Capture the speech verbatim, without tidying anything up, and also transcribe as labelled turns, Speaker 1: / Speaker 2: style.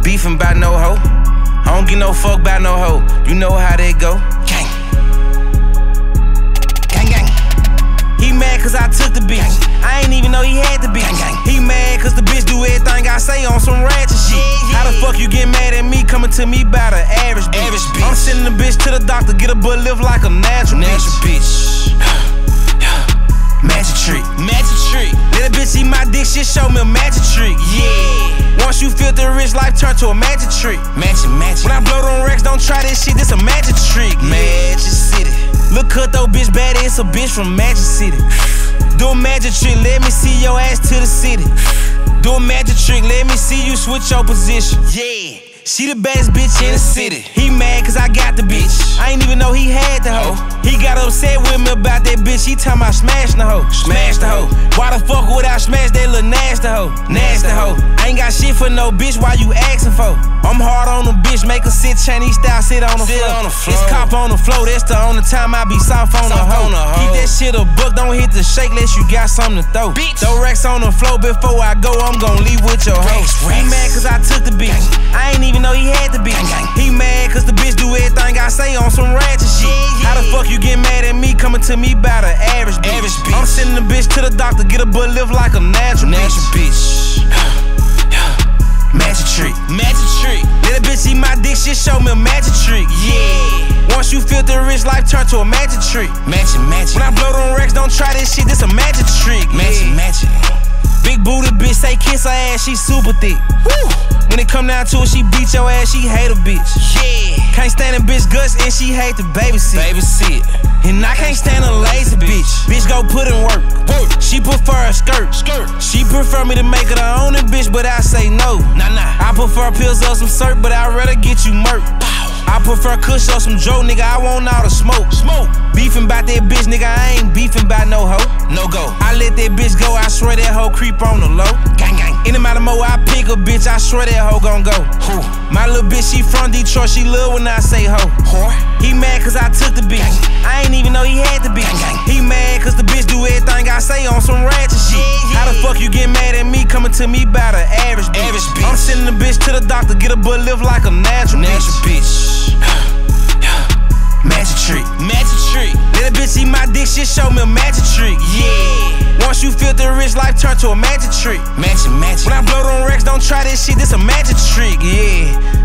Speaker 1: Beefing by no hoe. I don't give no fuck by no hoe. You know how they go. Gang. Gang, gang. He mad cause I took the bitch. Gang. I ain't even know he had the bitch. Gang, gang. He mad cause the bitch do everything I say on some ratchet shit. Yeah, yeah. How the fuck you get mad at me coming to me by the average bitch? Average bitch. I'm sending the bitch to the doctor, get a butt lift like a natural, natural bitch. Magic trick, magic trick. Let a bitch eat my dick, shit show me a magic trick. Yeah. Once you feel the rich life turn to a magic trick. Magic, magic. When I blow them racks, don't try this shit, this a magic trick. Magic City. Look cut though, bitch bad, it's a bitch from Magic City. Do a magic trick, let me see your ass to the city. Do a magic trick, let me see you switch your position. Yeah. She the baddest bitch in the city. He mad cause I got the bitch. I ain't even know he had the hoe. He got upset with me about that bitch. He talking about smashing the hoe. Smash the hoe. Why the fuck would I smash that little nasty hoe? Nasty hoe. I ain't got shit for no bitch. Why you asking for? I'm hard on the bitch. Make her sit Chinese style. Sit on the sit floor. On the floor. It's cop on the floor. That's the only time I be soft on the hoe. Keep that shit a book. Don't hit the shake unless you got something to throw. Bitch. Throw racks on the floor before I go. I'm gon' leave with your hoe. He mad cause I took the bitch. I ain't even know he had the bitch. He mad cause the bitch do everything I say on some ratchet shit. How the fuck you get mad at me coming to me by the average bitch? Average bitch. I'm sending the bitch to the doctor, get a butt lift like a natural, natural bitch. Magic trick, magic trick. Let a bitch eat my dick, shit show me a magic trick. Yeah. Once you feel the rich life turn to a magic trick. Magic, magic. When I blow them racks, don't try this shit, this a magic trick. Magic, yeah. Magic. Big booty bitch, say kiss her ass, she super thick. Woo. When it come down to it, she beat your ass, she hate a bitch. Yeah. Can't stand a bitch guts and she hate to babysit. Babysit. And I can't stand a lazy bitch. Bitch go put in work. Work. She prefer a skirt. Skirt. She prefer me to make her the only bitch, but I say no. Nah, nah. I prefer pills or some syrup, but I'd rather get you murked. I prefer kush or some Joe, nigga, I want all the smoke. Smoke. Beefing bout that bitch, nigga, I ain't beefing bout no hoe. No go. I let that bitch go, I swear that hoe creep on the low. Gang, gang. Any amount of more I pick a bitch, I swear that hoe gon' go. Who? My little bitch, she from Detroit, she love when I say hoe. Whore. He mad cause I took the bitch. Gang. I ain't even know he had the bitch. Gang, gang. He mad cause the bitch do everything I say on some ratchet shit. Yeah, yeah. How the fuck you get mad at me coming to me by the average bitch? Average bitch. I'm sending the bitch to the doctor, get a butt lift like a natural, natural bitch. bitch. Magic trick, magic trick. Let a bitch eat my dick, shit show me a magic trick. Yeah. Once you feel the rich life turn to a magic trick. Magic, magic. When I blow them racks, don't try this shit, this a magic trick. Yeah.